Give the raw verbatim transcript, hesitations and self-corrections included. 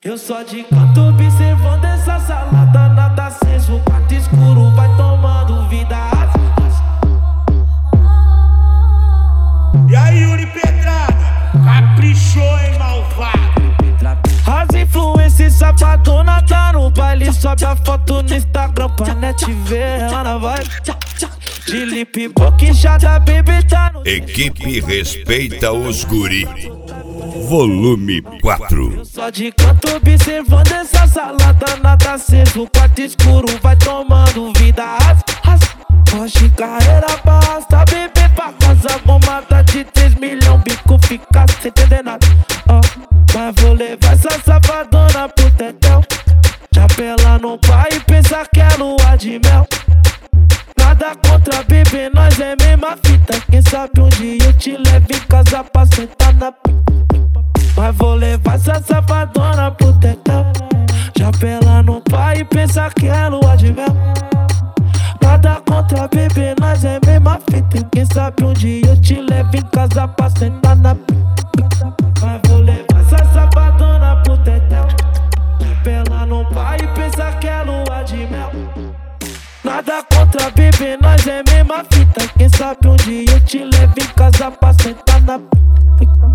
Eu só de canto observando essa salada, nada aceso, quarto escuro, vai tomando vida. E aí, Yuri Pedrada, caprichou, hein, malvado? As influências safadona tá no baile, sobe a foto no Instagram pra net ver ela na vibe. De lip boquinchada, baby tá no... Equipe respeita os guri. Volume quatro. Eu só de canto observando essa salada, nada aceso, quarto escuro, vai tomando vida. Hoje carreira basta, beber pra casa, bombada de três milhões, bico fica sem entender nada. Oh, mas vou levar essa safadona pro tetel. Chapela no pai e pensa que é lua de mel. Nada contra bebê, nós é mesma fita. Quem sabe um dia eu te levo em casa pra sentar na pica. Mas vou levar essa safadona pro tetel. Chapela no pai e pensa que é lua de mel. Nada contra bebê, nós é mesma fita. Quem sabe um dia eu te levo em casa pra sentar na pica. Mas vou levar essa safadona pro tetel. Chapela no pai e pensa que é lua de mel. Nada contra bebê, nós é mesma fita. Quem sabe um dia eu te levo em casa pra sentar na pica.